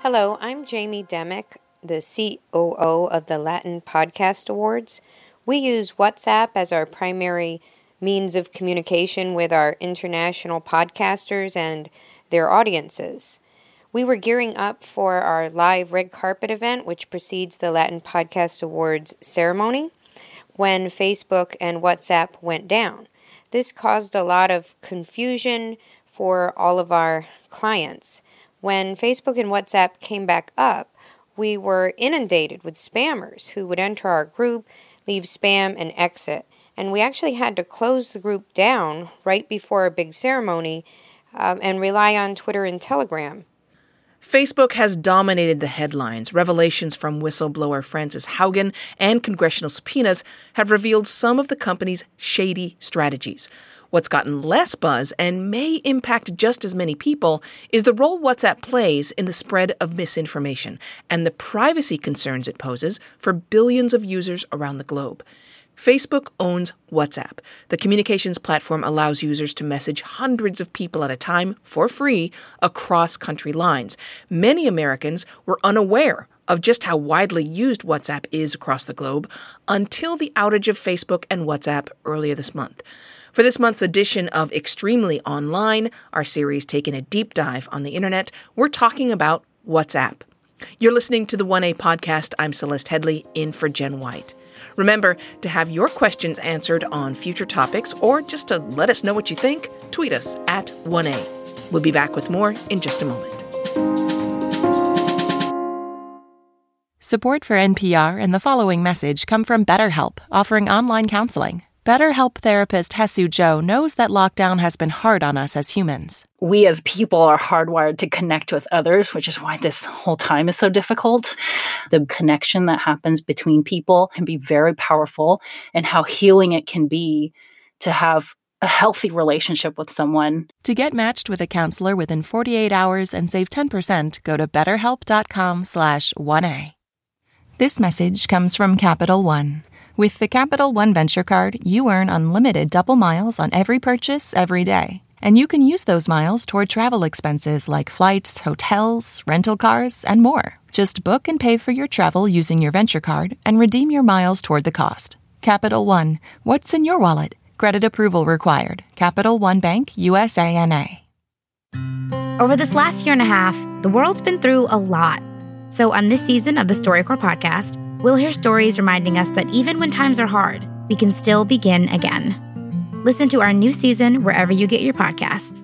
Hello, I'm Jamie Demick, the COO of the Latin Podcast Awards. We use WhatsApp as our primary means of communication with our international podcasters and their audiences. We were gearing up for our live red carpet event, which precedes the Latin Podcast Awards ceremony, when Facebook and WhatsApp went down. This caused a lot of confusion for all of our clients. When Facebook and WhatsApp came back up, we were inundated with spammers who would enter our group, leave spam, and exit. And we actually had to close the group down right before a big ceremony and rely on Twitter and Telegram. Facebook has dominated the headlines. Revelations from whistleblower Frances Haugen and congressional subpoenas have revealed some of the company's shady strategies. What's gotten less buzz and may impact just as many people is the role WhatsApp plays in the spread of misinformation and the privacy concerns it poses for billions of users around the globe. Facebook owns WhatsApp. The communications platform allows users to message hundreds of people at a time for free across country lines. Many Americans were unaware of just how widely used WhatsApp is across the globe until the outage of Facebook and WhatsApp earlier this month. For this month's edition of Extremely Online, our series taking a deep dive on the internet, we're talking about WhatsApp. You're listening to the 1A podcast. I'm Celeste Headlee, in for Jen White. Remember to have your questions answered on future topics, or just to let us know what you think, tweet us at 1A. We'll be back with more in just a moment. Support for NPR and the following message come from BetterHelp, offering online counseling. BetterHelp therapist Hesu Joe knows that lockdown has been hard on us as humans. We as people are hardwired to connect with others, which is why this whole time is so difficult. The connection that happens between people can be very powerful, and how healing it can be to have a healthy relationship with someone. To get matched with a counselor within 48 hours and save 10%, go to betterhelp.com/1A. This message comes from Capital One. With the Capital One Venture Card, you earn unlimited double miles on every purchase every day. And you can use those miles toward travel expenses like flights, hotels, rental cars, and more. Just book and pay for your travel using your Venture Card and redeem your miles toward the cost. Capital One. What's in your wallet? Credit approval required. Capital One Bank, USA, N.A. Over this last year and a half, the world's been through a lot. So on this season of the StoryCorps podcast, we'll hear stories reminding us that even when times are hard, we can still begin again. Listen to our new season wherever you get your podcasts.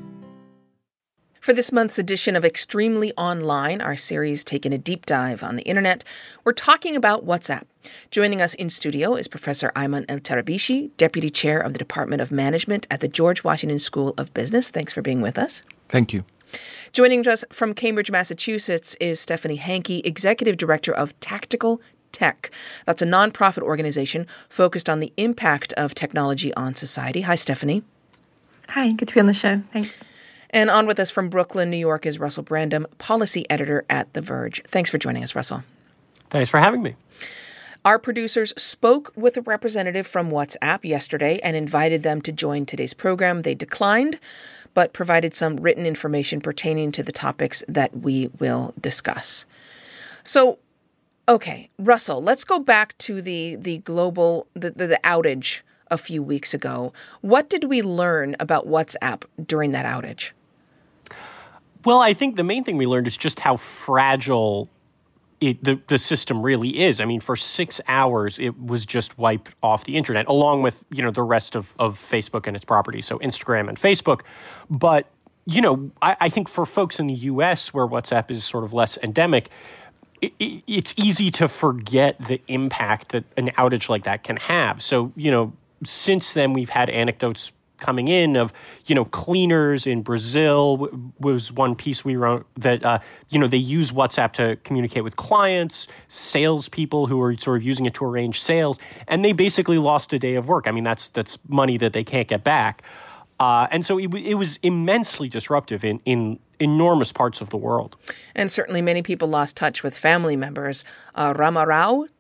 For this month's edition of Extremely Online, our series taking a deep dive on the internet, we're talking about WhatsApp. Joining us in studio is Professor Ayman El-Tarabishi, Deputy Chair of the Department of Management at the George Washington School of Business. Thanks for being with us. Thank you. Joining us from Cambridge, Massachusetts is Stephanie Hankey, Executive Director of Tactical Tech. That's a nonprofit organization focused on the impact of technology on society. Hi, Stephanie. Hi, good to be on the show. Thanks. And on with us from Brooklyn, New York is Russell Brandom, Policy Editor at The Verge. Thanks for joining us, Russell. Thanks for having me. Our producers spoke with a representative from WhatsApp yesterday and invited them to join today's program. They declined, but provided some written information pertaining to the topics that we will discuss. So, okay, Russell, let's go back to the global, the outage a few weeks ago. What did we learn about WhatsApp during that outage? Well, I think the main thing we learned is just how fragile the system really is. I mean, for 6 hours, it was just wiped off the internet, along with, the rest of Facebook and its properties, so Instagram and Facebook. But, I think for folks in the U.S. where WhatsApp is sort of less endemic, it's easy to forget the impact that an outage like that can have. So, since then, we've had anecdotes coming in of, cleaners in Brazil was one piece we wrote that, they use WhatsApp to communicate with clients, salespeople who are sort of using it to arrange sales, and they basically lost a day of work. I mean, that's money that they can't get back. And so it was immensely disruptive in enormous parts of the world. And certainly many people lost touch with family members. Rama Rao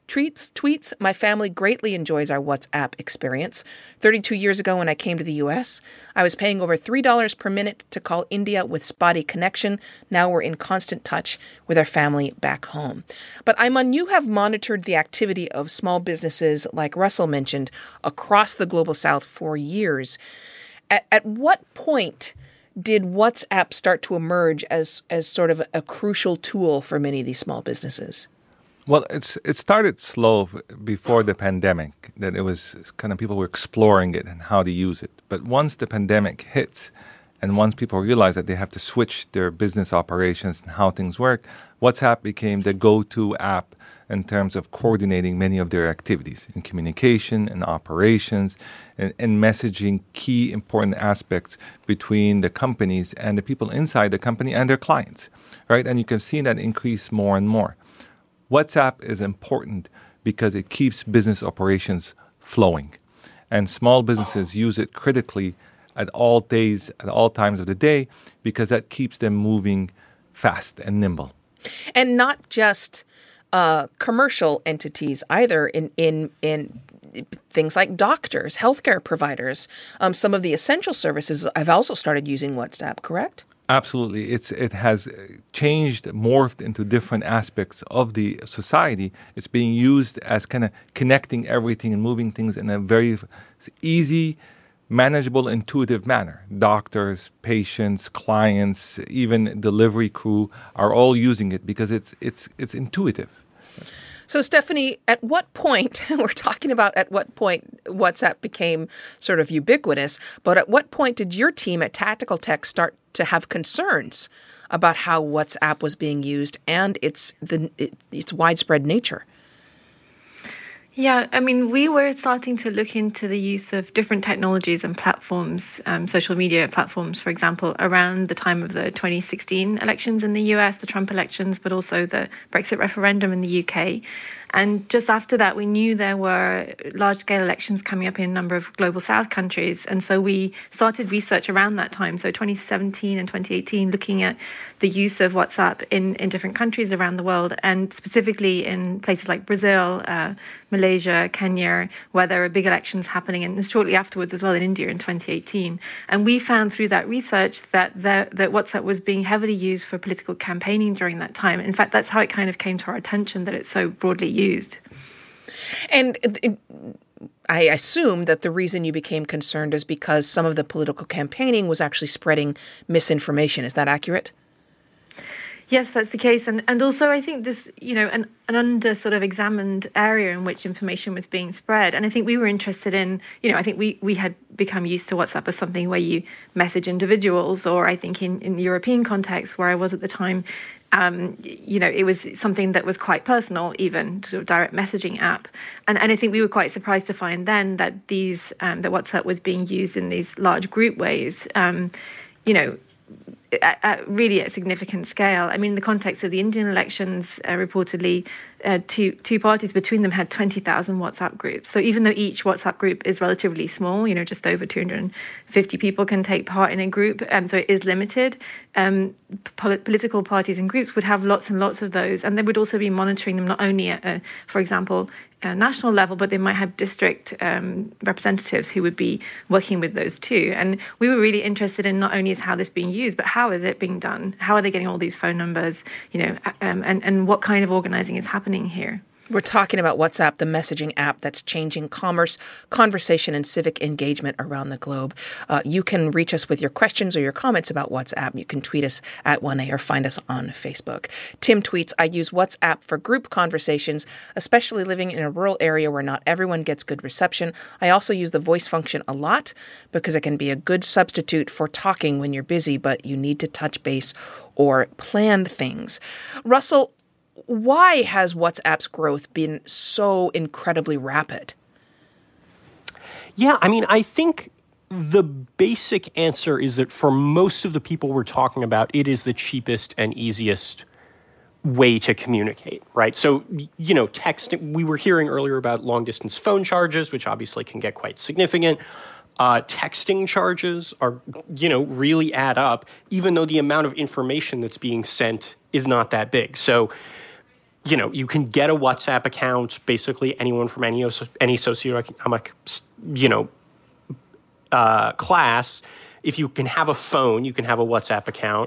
tweets, my family greatly enjoys our WhatsApp experience. 32 years ago when I came to the U.S., I was paying over $3 per minute to call India with spotty connection. Now we're in constant touch with our family back home. But Ayman, you have monitored the activity of small businesses, like Russell mentioned, across the Global South for years. At what point did WhatsApp start to emerge as sort of a crucial tool for many of these small businesses? Well, it started slow before the pandemic, that it was kind of people were exploring it and how to use it. But once the pandemic hit and once people realized that they have to switch their business operations and how things work, WhatsApp became the go-to app in terms of coordinating many of their activities in communication and operations and messaging key important aspects between the companies and the people inside the company and their clients, right? And you can see that increase more and more. WhatsApp is important because it keeps business operations flowing. And small businesses use it critically at all days, at all times of the day, because that keeps them moving fast and nimble. And not just commercial entities either in things like doctors, healthcare providers. Some of the essential services have also started using WhatsApp, correct? Absolutely. It has changed, morphed into different aspects of the society. It's being used as kind of connecting everything and moving things in a very easy, manageable, intuitive manner. Doctors, patients, clients, even delivery crew are all using it because it's intuitive. So, Stephanie, at what point, we're talking about at what point WhatsApp became sort of ubiquitous, but at what point did your team at Tactical Tech start to have concerns about how WhatsApp was being used and its widespread nature? Yeah, I mean, we were starting to look into the use of different technologies and platforms, social media platforms, for example, around the time of the 2016 elections in the US, the Trump elections, but also the Brexit referendum in the UK. And just after that, we knew there were large-scale elections coming up in a number of Global South countries. And so we started research around that time, so 2017 and 2018, looking at the use of WhatsApp in different countries around the world, and specifically in places like Brazil, Malaysia, Kenya, where there are big elections happening, and shortly afterwards as well in India in 2018. And we found through that research that WhatsApp was being heavily used for political campaigning during that time. In fact, that's how it kind of came to our attention, that it's so broadly used. And I assume that the reason you became concerned is because some of the political campaigning was actually spreading misinformation. Is that accurate? Yes, that's the case. And also I think this, an under sort of examined area in which information was being spread. And I think we were interested in, I think we had become used to WhatsApp as something where you message individuals, or I think in the European context where I was at the time, it was something that was quite personal, even sort of direct messaging app. And I think we were quite surprised to find then that that WhatsApp was being used in these large group ways, really at significant scale. I mean, in the context of the Indian elections, reportedly, two parties between them had 20,000 WhatsApp groups. So even though each WhatsApp group is relatively small, just over 250 people can take part in a group, so it is limited, political parties and groups would have lots and lots of those. And they would also be monitoring them not only at, for example, a national level, but they might have district representatives who would be working with those too. And we were really interested in not only is how this being used, but how is it being done? How are they getting all these phone numbers? And what kind of organizing is happening here? We're talking about WhatsApp, the messaging app that's changing commerce, conversation, and civic engagement around the globe. You can reach us with your questions or your comments about WhatsApp. You can tweet us at 1A or find us on Facebook. Tim tweets, I use WhatsApp for group conversations, especially living in a rural area where not everyone gets good reception. I also use the voice function a lot because it can be a good substitute for talking when you're busy, but you need to touch base or plan things. Russell, why has WhatsApp's growth been so incredibly rapid? Yeah, I mean, I think the basic answer is that for most of the people we're talking about, it is the cheapest and easiest way to communicate, right? So, texting, we were hearing earlier about long-distance phone charges, which obviously can get quite significant. Texting charges are, really add up, even though the amount of information that's being sent is not that big. So you can get a WhatsApp account, basically anyone from any socioeconomic, class. If you can have a phone, you can have a WhatsApp account.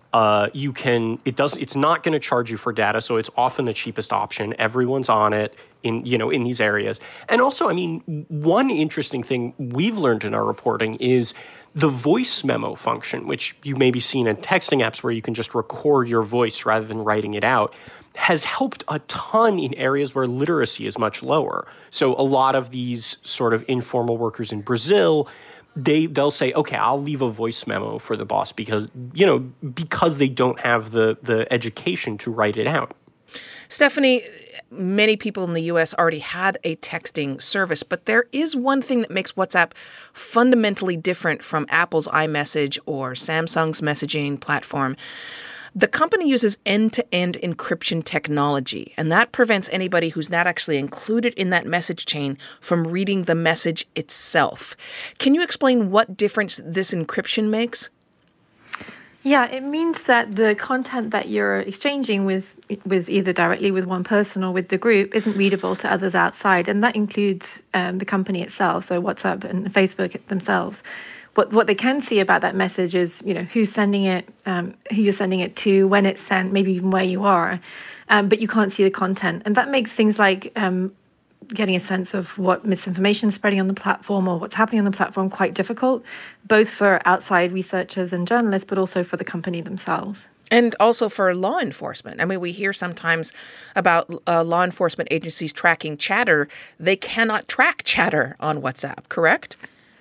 It's not going to charge you for data, so it's often the cheapest option. Everyone's on it in these areas. And also, I mean, one interesting thing we've learned in our reporting is the voice memo function, which you may be seeing in texting apps where you can just record your voice rather than writing it out, has helped a ton in areas where literacy is much lower. So a lot of these sort of informal workers in Brazil, they'll say, okay, I'll leave a voice memo for the boss because they don't have the education to write it out. Stephanie, many people in the U.S. already had a texting service, but there is one thing that makes WhatsApp fundamentally different from Apple's iMessage or Samsung's messaging platform. The company uses end-to-end encryption technology, and that prevents anybody who's not actually included in that message chain from reading the message itself. Can you explain what difference this encryption makes? Yeah, it means that the content that you're exchanging with either directly with one person or with the group isn't readable to others outside, and that includes the company itself, so WhatsApp and Facebook themselves. What they can see about that message is, who's sending it, who you're sending it to, when it's sent, maybe even where you are, but you can't see the content, and that makes things like getting a sense of what misinformation is spreading on the platform or what's happening on the platform quite difficult, both for outside researchers and journalists, but also for the company themselves. And also for law enforcement. I mean, we hear sometimes about law enforcement agencies tracking chatter. They cannot track chatter on WhatsApp, correct?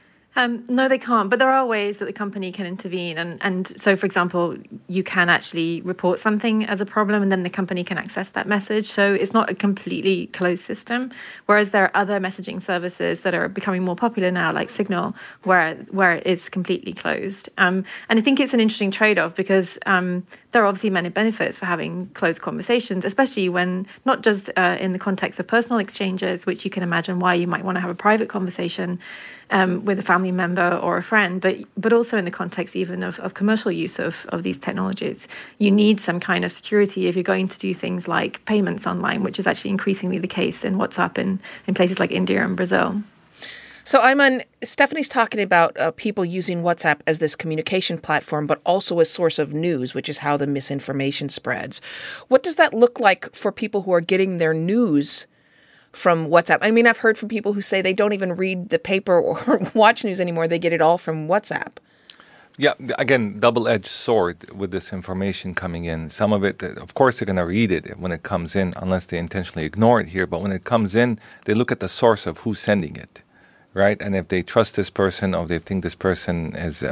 No, they can't. But there are ways that the company can intervene. And so, for example, you can actually report something as a problem and then the company can access that message. So it's not a completely closed system. Whereas there are other messaging services that are becoming more popular now, like Signal, where it's completely closed. And I think it's an interesting trade-off because there are obviously many benefits for having closed conversations, especially when not just in the context of personal exchanges, which you can imagine why you might want to have a private conversation with a family member or a friend, but also in the context even of commercial use of these technologies. You need some kind of security if you're going to do things like payments online, which is actually increasingly the case in WhatsApp in places like India and Brazil. So, Ayman, Stephanie's talking about people using WhatsApp as this communication platform, but also a source of news, which is how the misinformation spreads. What does that look like for people who are getting their news from WhatsApp? I mean, I've heard from people who say they don't even read the paper or watch news anymore. They get it all from WhatsApp. Yeah, again, double-edged sword with this information coming in. Some of it, of course, they're going to read it when it comes in, unless they intentionally ignore it here. But when it comes in, they look at the source of who's sending it, right? And if they trust this person or they think this person is,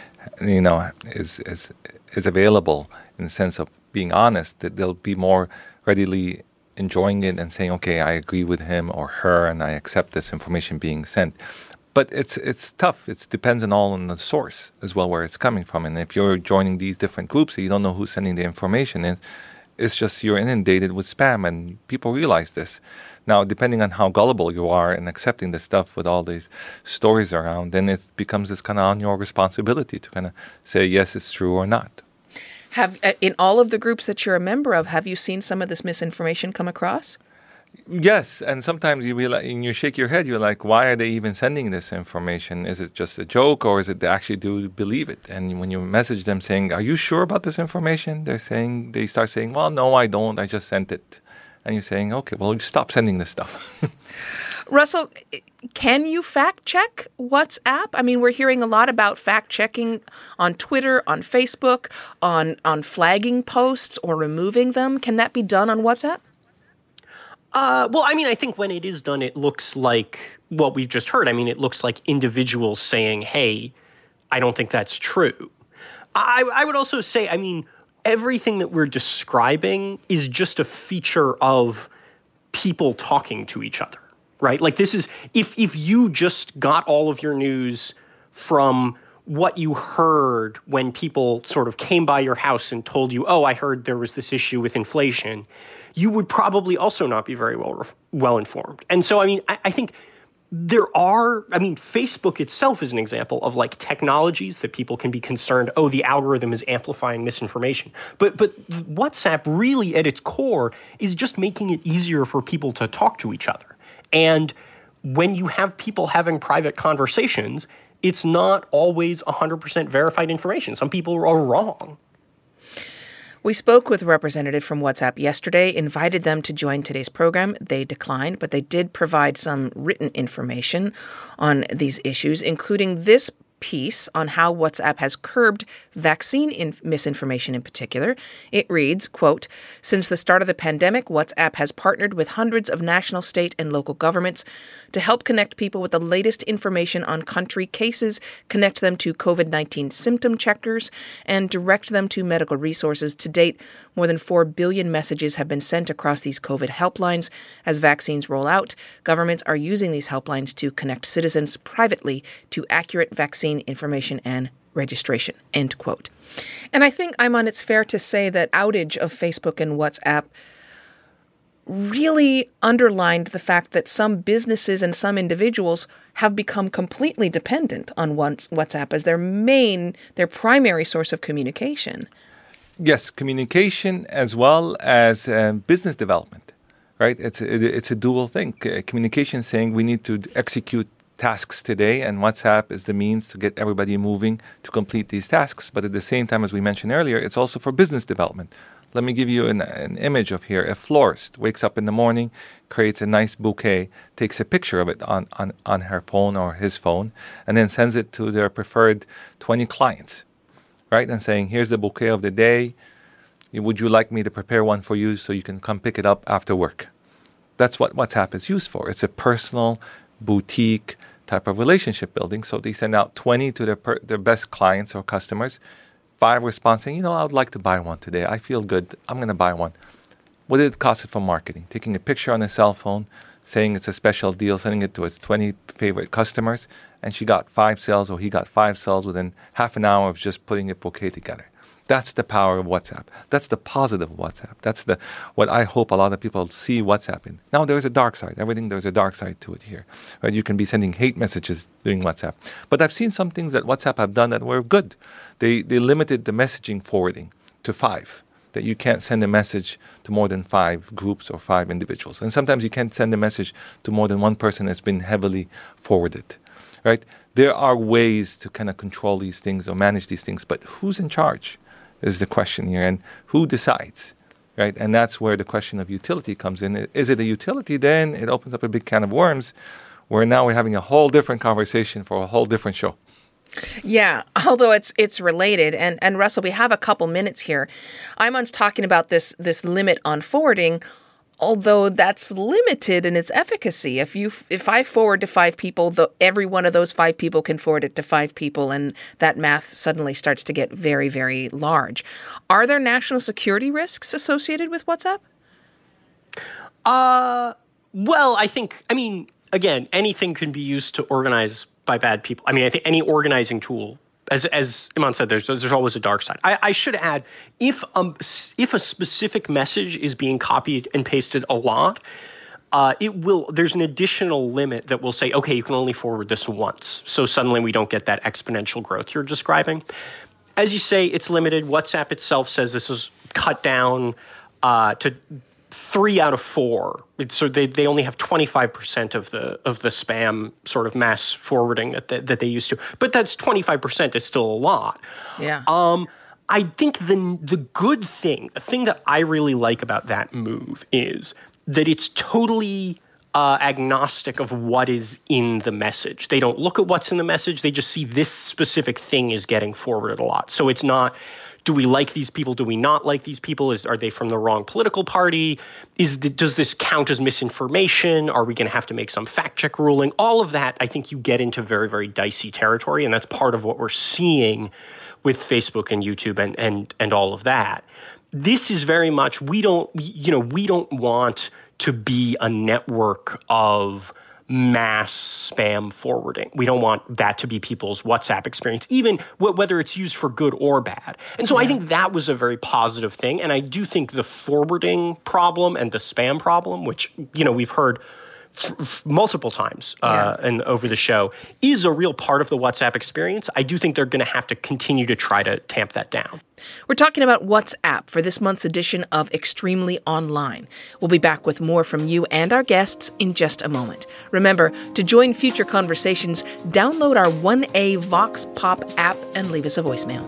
is available in the sense of being honest, that they'll be more readily enjoying it and saying, okay, I agree with him or her and I accept this information being sent. But it's tough. It depends on the source as well, where it's coming from. And if you're joining these different groups and you don't know who's sending the information, it's just you're inundated with spam, and people realize this. Now, depending on how gullible you are in accepting this stuff with all these stories around, then it becomes this kind of on your responsibility to kind of say, yes, it's true or not. Have in all of the groups that you're a member of, have you seen some of this misinformation come across? Yes, and sometimes you realize, and you shake your head, you're like, why are they even sending this information? Is it just a joke, or is it they actually do believe it? And when you message them saying, are you sure about this information? They start saying, well, no, I don't, I just sent it. And you're saying, okay, well, you stop sending this stuff. Russell, can you fact-check WhatsApp? I mean, we're hearing a lot about fact-checking on Twitter, on Facebook, on flagging posts or removing them. Can that be done on WhatsApp? Well, I mean, I think when it is done, it looks like what we've just heard. I mean, it looks like individuals saying, hey, I don't think that's true. I would also say, I mean, everything that we're describing is just a feature of people talking to each other, right? Like this is, if you just got all of your news from what you heard when people sort of came by your house and told you, oh, I heard there was this issue with inflation, you would probably also not be very well informed. And so, I mean, I think Facebook itself is an example of like technologies that people can be concerned, the algorithm is amplifying misinformation. But WhatsApp really at its core is just making it easier for people to talk to each other. And when you have people having private conversations, it's not always 100% verified information. Some people are wrong. We spoke with a representative from WhatsApp yesterday, invited them to join today's program. They declined, but they did provide some written information on these issues, including this piece on how WhatsApp has curbed vaccine misinformation in particular. It reads, quote, "Since the start of the pandemic, WhatsApp has partnered with hundreds of national, state, and local governments to help connect people with the latest information on country cases, connect them to COVID-19 symptom checkers, and direct them to medical resources. To date, more than 4 billion messages have been sent across these COVID helplines. As vaccines roll out, governments are using these helplines to connect citizens privately to accurate vaccine information and registration," end quote. And I think, Ayman, it's fair to say that outage of Facebook and WhatsApp really underlined the fact that some businesses and some individuals have become completely dependent on WhatsApp as their primary source of communication. Yes, communication as well as business development, right? It's a dual thing. Communication saying we need to execute tasks today, and WhatsApp is the means to get everybody moving to complete these tasks. But at the same time, as we mentioned earlier, it's also for business development. Let me give you an image of here. A florist wakes up in the morning, creates a nice bouquet, takes a picture of it on her phone or his phone, and then sends it to their preferred 20 clients, right? And saying, here's the bouquet of the day. Would you like me to prepare one for you so you can come pick it up after work? That's what WhatsApp is used for. It's a personal boutique type of relationship building. So they send out 20 to their best clients or customers. 5 respond saying, I would like to buy one today. I feel good. I'm going to buy one. What did it cost it for marketing? Taking a picture on a cell phone, saying it's a special deal, sending it to his 20 favorite customers, and she got 5 sales or he got 5 sales within half an hour of just putting a bouquet together. That's the power of WhatsApp. That's the positive of WhatsApp. That's what I hope a lot of people see WhatsApp in. Now, there's a dark side. There's a dark side to it here. Right? You can be sending hate messages doing WhatsApp. But I've seen some things that WhatsApp have done that were good. They limited the messaging forwarding to 5, that you can't send a message to more than 5 groups or 5 individuals. And sometimes you can't send a message to more than one person that's been heavily forwarded. Right? There are ways to kind of control these things or manage these things, but who's in charge is the question here, and who decides, right? And that's where the question of utility comes in. Is it a utility? Then it opens up a big can of worms, where now we're having a whole different conversation for a whole different show. Yeah, although it's related, and Russell, we have a couple minutes here. Ayman's talking about this limit on forwarding, although that's limited in its efficacy. If I forward to 5 people, every one of those 5 people can forward it to 5 people, and that math suddenly starts to get very, very large. Are there national security risks associated with WhatsApp? Well, again, anything can be used to organize by bad people. I think any organizing tool, as Iman said, there's always a dark side. I should add, if a specific message is being copied and pasted a lot, there's an additional limit that will say, okay, you can only forward this once. So suddenly we don't get that exponential growth you're describing. As you say, it's limited. WhatsApp itself says this is cut down to 3 out of 4. So they only have 25% of the spam sort of mass forwarding that they used to. But that's 25% is still a lot. Yeah. I think the good thing, the thing that I really like about that move is that it's totally agnostic of what is in the message. They don't look at what's in the message. They just see this specific thing is getting forwarded a lot. So it's not, do we like these people? Do we not like these people? Are they from the wrong political party? Does this count as misinformation? Are we going to have to make some fact check ruling? All of that, I think you get into very, very dicey territory, and that's part of what we're seeing with Facebook and YouTube and all of that. This is very much, we don't want to be a network of mass spam forwarding. We don't want that to be people's WhatsApp experience, even whether it's used for good or bad. And so I think that was a very positive thing. And I do think the forwarding problem and the spam problem, which, we've heard multiple times and over the show, is a real part of the WhatsApp experience. I do think they're going to have to continue to try to tamp that down. We're talking about WhatsApp for this month's edition of Extremely Online. We'll be back with more from you and our guests in just a moment. Remember, to join future conversations, download our 1A Vox Pop app and leave us a voicemail.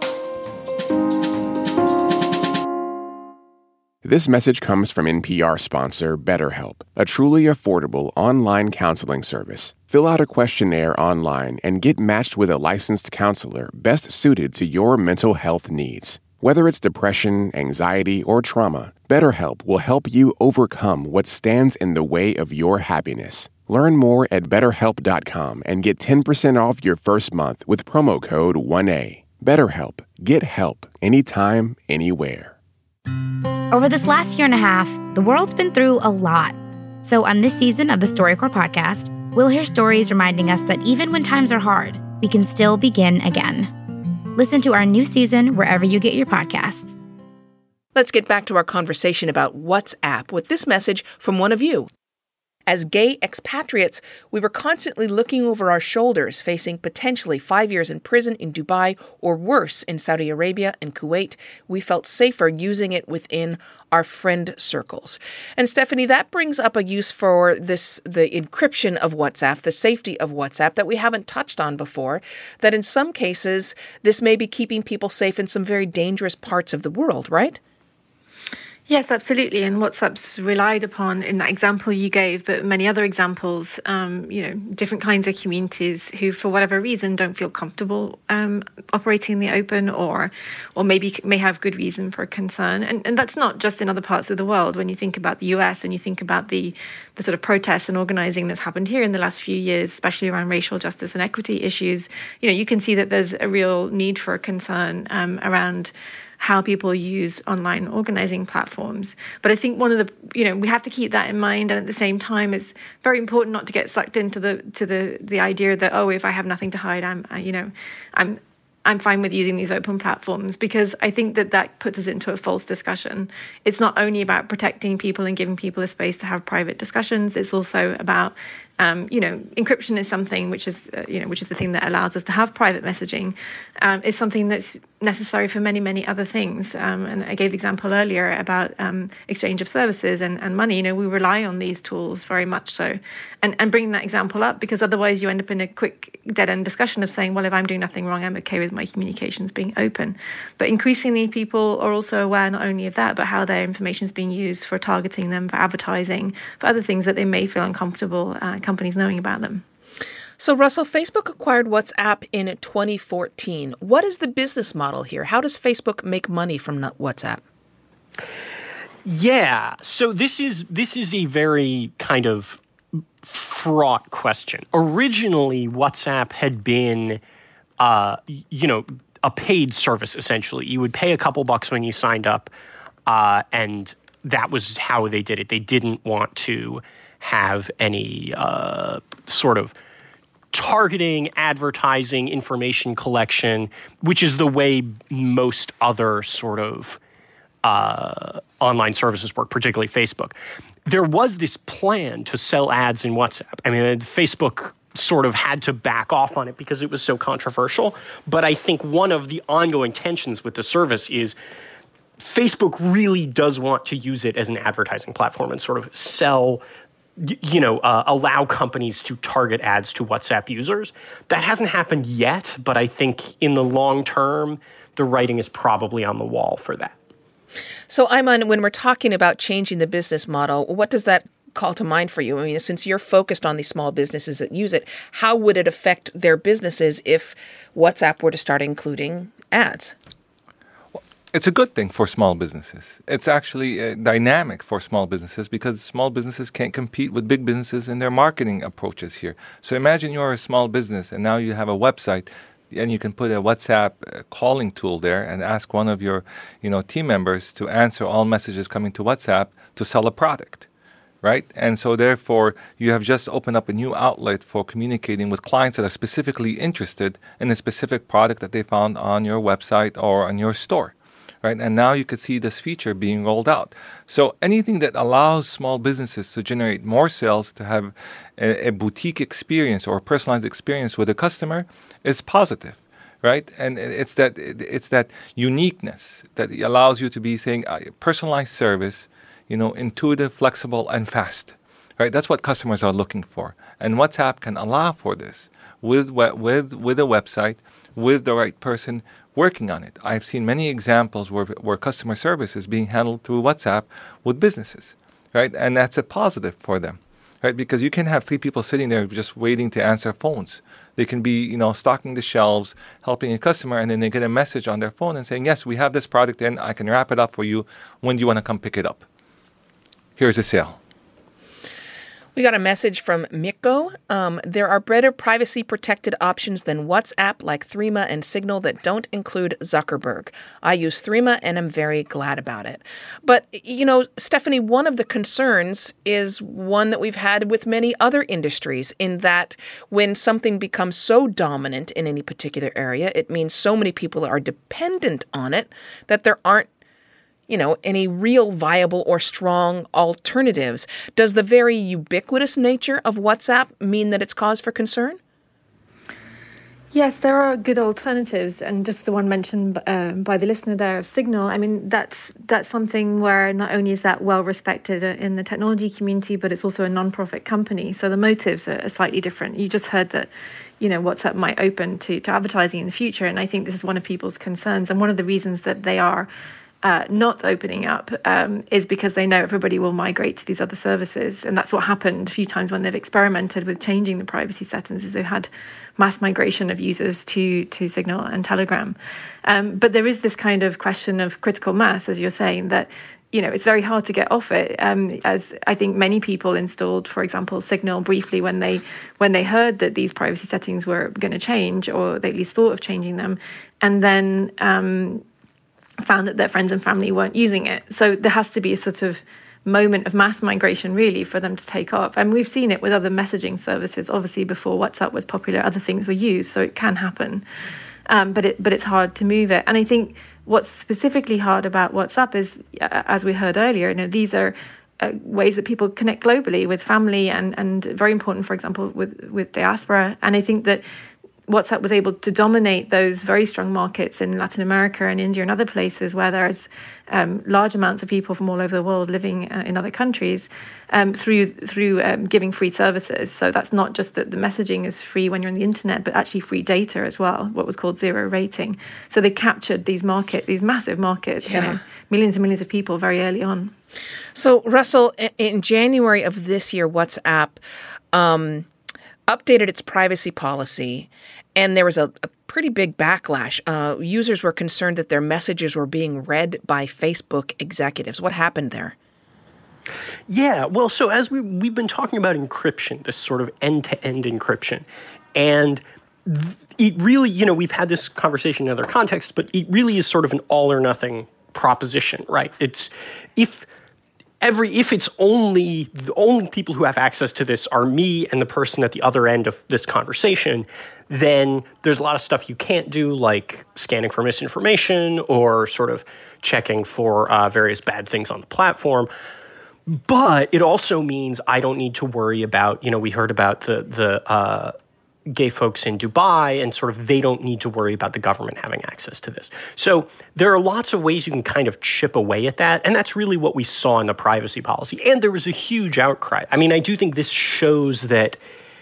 This message comes from NPR sponsor BetterHelp, a truly affordable online counseling service. Fill out a questionnaire online and get matched with a licensed counselor best suited to your mental health needs. Whether it's depression, anxiety, or trauma, BetterHelp will help you overcome what stands in the way of your happiness. Learn more at BetterHelp.com and get 10% off your first month with promo code 1A. BetterHelp. Get help anytime, anywhere. Over this last year and a half, the world's been through a lot. So on this season of the StoryCorps podcast, we'll hear stories reminding us that even when times are hard, we can still begin again. Listen to our new season wherever you get your podcasts. Let's get back to our conversation about WhatsApp with this message from one of you. As gay expatriates, we were constantly looking over our shoulders, facing potentially 5 years in prison in Dubai or worse in Saudi Arabia and Kuwait. We felt safer using it within our friend circles. And Stephanie, that brings up a use for the encryption of WhatsApp, the safety of WhatsApp that we haven't touched on before, that in some cases, this may be keeping people safe in some very dangerous parts of the world, right? Yes, absolutely. And WhatsApp's relied upon in that example you gave, but many other examples, different kinds of communities who, for whatever reason, don't feel comfortable operating in the open or maybe may have good reason for concern. And that's not just in other parts of the world. When you think about the US and you think about the sort of protests and organizing that's happened here in the last few years, especially around racial justice and equity issues, you can see that there's a real need for concern around how people use online organizing platforms. But I think one of the, we have to keep that in mind. And at the same time, it's very important not to get sucked into the idea that, if I have nothing to hide, I'm fine with using these open platforms, because I think that puts us into a false discussion. It's not only about protecting people and giving people a space to have private discussions. It's also about encryption is something which is the thing that allows us to have private messaging. Is something that's necessary for many, many other things. And I gave the example earlier about exchange of services and money. We rely on these tools very much so. And bringing that example up, because otherwise you end up in a quick dead-end discussion of saying, well, if I'm doing nothing wrong, I'm okay with my communications being open. But increasingly people are also aware not only of that, but how their information is being used for targeting them, for advertising, for other things that they may feel uncomfortable companies knowing about them. So, Russell, Facebook acquired WhatsApp in 2014. What is the business model here? How does Facebook make money from WhatsApp? Yeah, so this is a very kind of fraught question. Originally, WhatsApp had been, a paid service, essentially. You would pay a couple bucks when you signed up, and that was how they did it. They didn't want to have any sort of targeting, advertising, information collection, which is the way most other sort of online services work, particularly Facebook. There was this plan to sell ads in WhatsApp. I mean, Facebook sort of had to back off on it because it was so controversial. But I think one of the ongoing tensions with the service is Facebook really does want to use it as an advertising platform and sort of sell, allow companies to target ads to WhatsApp users. That hasn't happened yet, but I think in the long term, the writing is probably on the wall for that. So, Ayman, when we're talking about changing the business model, what does that call to mind for you? I mean, since you're focused on these small businesses that use it, how would it affect their businesses if WhatsApp were to start including ads? It's a good thing for small businesses. It's actually dynamic for small businesses because small businesses can't compete with big businesses in their marketing approaches here. So imagine you're a small business and now you have a website and you can put a WhatsApp calling tool there and ask one of your, team members to answer all messages coming to WhatsApp to sell a product, right? And so therefore, you have just opened up a new outlet for communicating with clients that are specifically interested in a specific product that they found on your website or on your store. right? And now you could see this feature being rolled out. So anything that allows small businesses to generate more sales, to have a boutique experience or a personalized experience with a customer is positive, right? And it's that uniqueness that allows you to be saying personalized service, intuitive, flexible, and fast, right? That's what customers are looking for. And WhatsApp can allow for this with a website, with the right person working on it. I've seen many examples where customer service is being handled through WhatsApp with businesses, right? And that's a positive for them, right? Because you can have 3 people sitting there just waiting to answer phones. They can be, stocking the shelves, helping a customer, and then they get a message on their phone and saying, yes, we have this product in, I can wrap it up for you. When do you want to come pick it up? Here's a sale. We got a message from Mikko. There are better privacy-protected options than WhatsApp like Threema and Signal that don't include Zuckerberg. I use Threema and I'm very glad about it. But, Stephanie, one of the concerns is one that we've had with many other industries, in that when something becomes so dominant in any particular area, it means so many people are dependent on it that there aren't any real viable or strong alternatives. Does the very ubiquitous nature of WhatsApp mean that it's cause for concern? Yes, there are good alternatives, and just the one mentioned by the listener there of Signal. I mean, that's something where not only is that well respected in the technology community, but it's also a non-profit company, so the motives are slightly different. You just heard that, WhatsApp might open to advertising in the future, and I think this is one of people's concerns, and one of the reasons that they are not opening up is because they know everybody will migrate to these other services. And that's what happened a few times when they've experimented with changing the privacy settings, is they've had mass migration of users to Signal and Telegram. But there is this kind of question of critical mass, as you're saying, that it's very hard to get off it. As I think many people installed, for example, Signal briefly when they heard that these privacy settings were going to change, or they at least thought of changing them, and then found that their friends and family weren't using it. So there has to be a sort of moment of mass migration, really, for them to take off. And we've seen it with other messaging services. Obviously, before WhatsApp was popular, other things were used, so it can happen. But it's hard to move it. And I think what's specifically hard about WhatsApp is, as we heard earlier, these are ways that people connect globally with family, and very important, for example, with diaspora. And I think that WhatsApp was able to dominate those very strong markets in Latin America and India and other places where there's large amounts of people from all over the world living in other countries through giving free services. So that's not just that the messaging is free when you're on the internet, but actually free data as well, what was called zero rating. So they captured these massive markets, millions and millions of people very early on. So Russell, in January of this year, WhatsApp updated its privacy policy, and there was a pretty big backlash. Users were concerned that their messages were being read by Facebook executives. What happened there? Yeah, well, so as we've been talking about encryption, this sort of end-to-end encryption, and it really, we've had this conversation in other contexts, but it really is sort of an all-or-nothing proposition, right? It's if it's only the only people who have access to this are me and the person at the other end of this conversation, then there's a lot of stuff you can't do, like scanning for misinformation or sort of checking for various bad things on the platform. But it also means I don't need to worry about, we heard about the gay folks in Dubai, and sort of they don't need to worry about the government having access to this. So there are lots of ways you can kind of chip away at that, and that's really what we saw in the privacy policy. And there was a huge outcry. I mean, I do think this shows that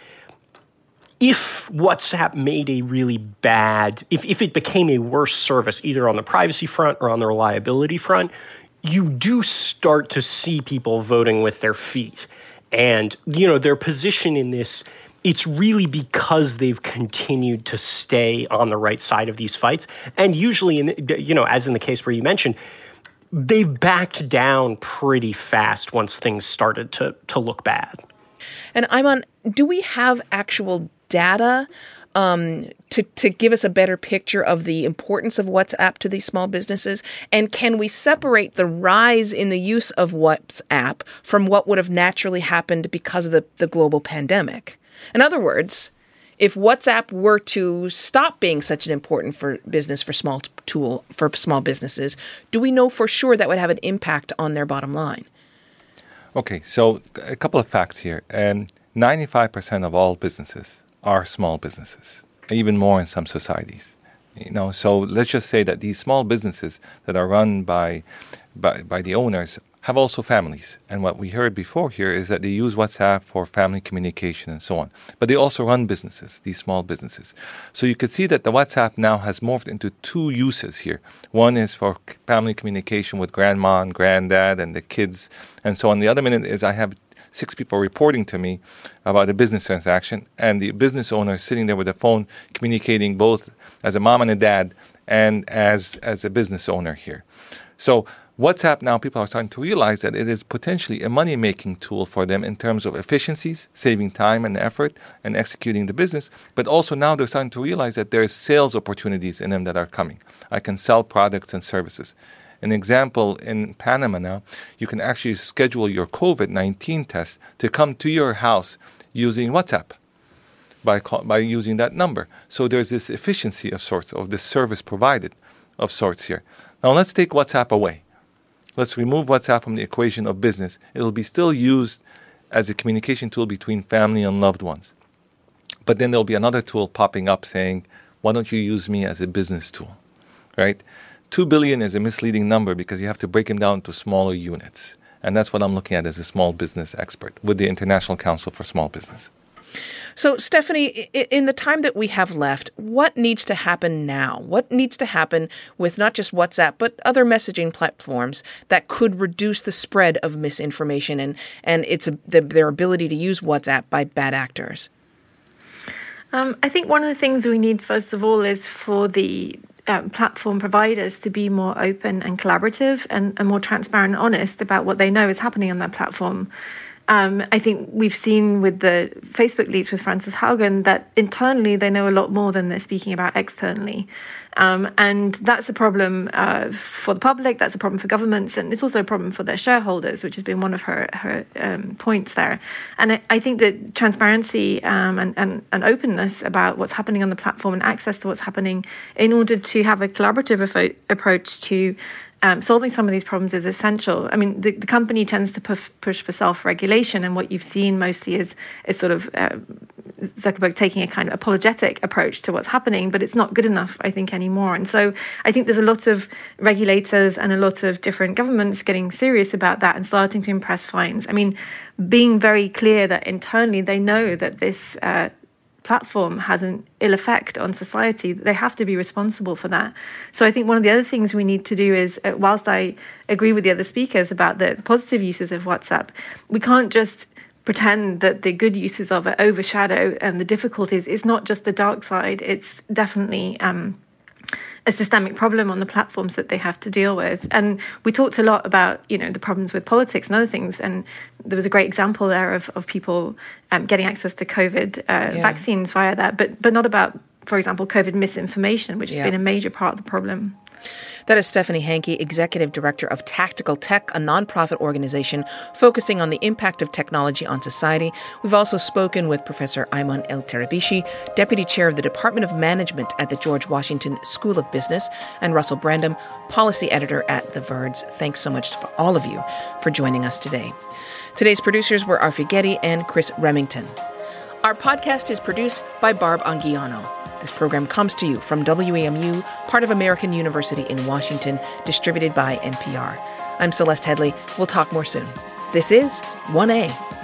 if WhatsApp made a really bad, if it became a worse service, either on the privacy front or on the reliability front, you do start to see people voting with their feet. And, their position in this, it's really because they've continued to stay on the right side of these fights. And usually, as in the case where you mentioned, they've backed down pretty fast once things started to look bad. And Ayman, do we have actual data to give us a better picture of the importance of WhatsApp to these small businesses? And can we separate the rise in the use of WhatsApp from what would have naturally happened because of the global pandemic? In other words, If WhatsApp were to stop being such an important for small businesses, do we know for sure that would have an impact on their bottom line? Okay, so a couple of facts here. 95% of all businesses are small businesses, even more in some societies. So let's just say that these small businesses that are run by the owners have also families. And what we heard before here is that they use WhatsApp for family communication and so on. But they also run businesses, these small businesses. So you could see that the WhatsApp now has morphed into two uses here. One is for family communication with grandma and granddad and the kids and so on. The other minute is I have 6 people reporting to me about a business transaction, and the business owner is sitting there with a phone communicating both as a mom and a dad and as a business owner here. So WhatsApp now, people are starting to realize that it is potentially a money-making tool for them in terms of efficiencies, saving time and effort, and executing the business. But also now they're starting to realize that there is sales opportunities in them that are coming. I can sell products and services. An example, in Panama now, you can actually schedule your COVID-19 test to come to your house using WhatsApp by using that number. So there's this efficiency of sorts, of this service provided of sorts here. Now let's take WhatsApp away. Let's remove WhatsApp from the equation of business. It'll be still used as a communication tool between family and loved ones. But then there'll be another tool popping up saying, why don't you use me as a business tool, right? 2 billion is a misleading number because you have to break them down to smaller units. And that's what I'm looking at as a small business expert with the International Council for Small Business. So, Stephanie, in the time that we have left, what needs to happen now? What needs to happen with not just WhatsApp, but other messaging platforms that could reduce the spread of misinformation and their ability to use WhatsApp by bad actors? I think one of the things we need, first of all, is for the platform providers to be more open and collaborative and more transparent and honest about what they know is happening on their platform. I think we've seen with the Facebook leaks with Frances Haugen that internally they know a lot more than they're speaking about externally. And that's a problem for the public, that's a problem for governments, and it's also a problem for their shareholders, which has been one of her points there. And I think that transparency and openness about what's happening on the platform and access to what's happening in order to have a collaborative approach to solving some of these problems is essential. I mean, the company tends to push for self-regulation, and what you've seen mostly is sort of Zuckerberg taking a kind of apologetic approach to what's happening, but it's not good enough, I think, anymore. And so I think there's a lot of regulators and a lot of different governments getting serious about that and starting to impress fines. I mean, being very clear that internally they know that this platform has an ill effect on society. They have to be responsible for that. So I think one of the other things we need to do is, whilst I agree with the other speakers about the positive uses of WhatsApp, we can't just pretend that the good uses of it overshadow the difficulties. It's not just the dark side. It's definitely a systemic problem on the platforms that they have to deal with. And we talked a lot about, the problems with politics and other things. And there was a great example there of people getting access to COVID vaccines via that, but not about, for example, COVID misinformation, which has been a major part of the problem. That is Stephanie Hanke, Executive Director of Tactical Tech, a nonprofit organization focusing on the impact of technology on society. We've also spoken with Professor Ayman El-Tarabishi, Deputy Chair of the Department of Management at the George Washington School of Business, and Russell Brandom, Policy Editor at The Verge. Thanks so much for all of you for joining us today. Today's producers were Arfi Getty and Chris Remington. Our podcast is produced by Barb Anguiano. This program comes to you from WAMU, part of American University in Washington, distributed by NPR. I'm Celeste Headlee. We'll talk more soon. This is 1A.